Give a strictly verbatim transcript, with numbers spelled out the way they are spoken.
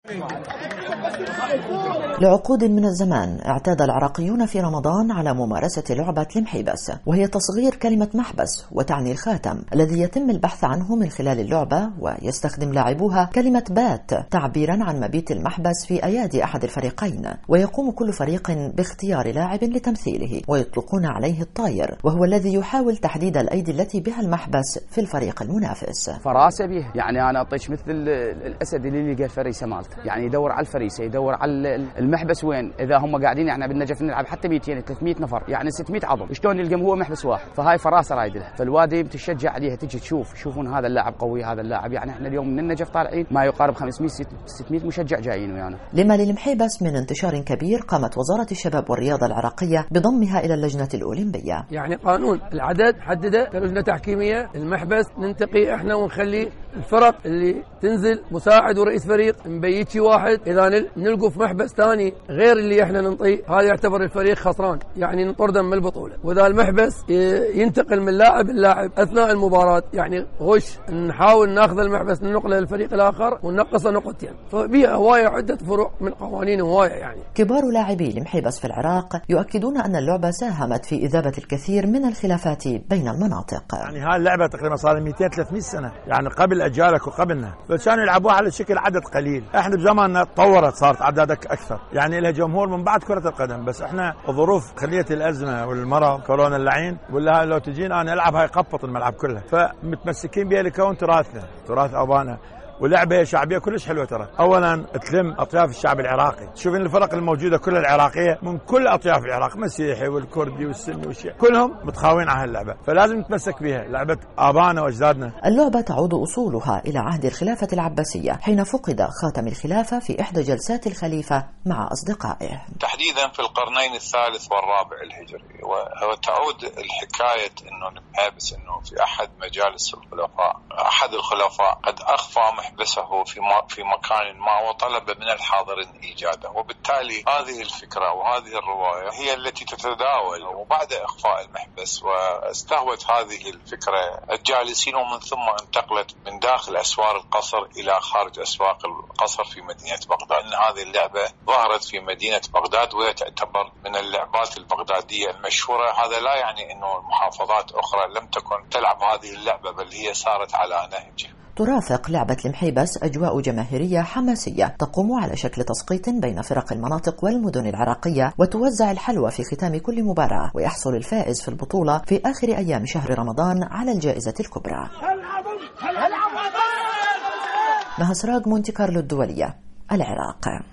لعقود من الزمان اعتاد العراقيون في رمضان على ممارسة لعبة المحيبس، وهي تصغير كلمة محبس وتعني الخاتم الذي يتم البحث عنه من خلال اللعبة، ويستخدم لاعبوها كلمة بات تعبيرا عن مبيت المحبس في أيادي أحد الفريقين، ويقوم كل فريق باختيار لاعب لتمثيله ويطلقون عليه الطاير، وهو الذي يحاول تحديد الأيدي التي بها المحبس في الفريق المنافس. فراسة به، يعني أنا أعطيك مثل الأسد اللي يلقى الفريسة مالته، يعني يدور على الفريسة، يدور على المحبس وين. إذا هم قاعدين يعني بالنجف نلعب حتى مئتين ثلاثمئة نفر، يعني ستمئة عضو، شلون يلقى هو محبس واحد؟ فهاي فراسة رايد لها، فالوادي بتشجع عليها، تجي تشوف يشوفون هذا اللاعب قوي، هذا اللاعب. يعني احنا اليوم من النجف طالعين ما يقارب خمسمئة ستمئة مشجع جايين ويانا. لما للمحيبس من انتشار كبير، قامت وزارة الشباب والرياضة العراقية بضمها إلى اللجنة الأولمبية. يعني قانون العدد حدده كلجنة تحكيمية، المحبس ننتقي احنا ونخلي الفرق اللي تنزل مساعد ورئيس فريق نبيت شي واحد، اذا نلقوا في محبس ثاني غير اللي احنا ننطيه هذا يعتبر الفريق خسران، يعني نطرده من البطوله. واذا المحبس ينتقل من لاعب للاعب اثناء المباراه، يعني غش نحاول ناخذ المحبس ننقله للفريق الاخر وننقصه نقطتين. فبيها هوايه عده فروع من قوانين هوايه. يعني كبار لاعبي المحيبس في العراق يؤكدون ان اللعبه ساهمت في اذابه الكثير من الخلافات بين المناطق. يعني هاي اللعبه تقريبا صار لها مئتين ثلاثمئة سنه، يعني قبل اجيالك وقبلنا، فكانوا يلعبوها على شكل عدد قليل. احنا بزماننا تطورت صارت اعدادك اكثر، يعني لها جمهور من بعد كره القدم، بس احنا ظروف خليه الازمه والمرض كورونا اللعين ولا لو تجينا انا العب هاي قبط الملعب كله، فمتمسكين بها لكون تراثنا تراث ابانا، ولعبه شعبيه كلش حلوه. ترى اولا تلم اطياف الشعب العراقي، تشوفين الفرق الموجوده كلها العراقيه من كل اطياف العراق، مسيحي والكردي والسني والشيعي كلهم متخاوين على هاللعبه، فلازم نتمسك بها، لعبه ابانا واجدادنا. اللعبه تعود اصولها الى عهد الخلافه العباسيه، حين فقد خاتم الخلافه في احدى جلسات الخليفه مع اصدقائه، تحديدا في القرنين الثالث والرابع الهجري. وتعود الحكايه انه المحابس انه في احد مجالس الخلفاء احد الخلفاء قد اخفى محبسه في في مكان ما وطلب من الحاضرين ايجاده، وبالتالي هذه الفكره وهذه الروايه هي التي تتداول. وبعد اخفاء المحبس واستهوت هذه الفكره الجالسين، ومن ثم انتقلت من داخل اسوار القصر الى خارج اسواق القصر في مدينه بغداد. ان هذه اللعبه ظهرت في مدينه بغداد وهي تعتبر من اللعبات البغداديه المشهوره. هذا لا يعني انه محافظات اخرى لم تكن تلعب هذه اللعبه، بل هي سارت على نهجه. ترافق لعبة المحيبس أجواء جماهيرية حماسية تقوم على شكل تسقيط بين فرق المناطق والمدن العراقية، وتوزع الحلوى في ختام كل مباراة، ويحصل الفائز في البطولة في آخر أيام شهر رمضان على الجائزة الكبرى. مها سراج، مونتي كارلو الدولية، العراق.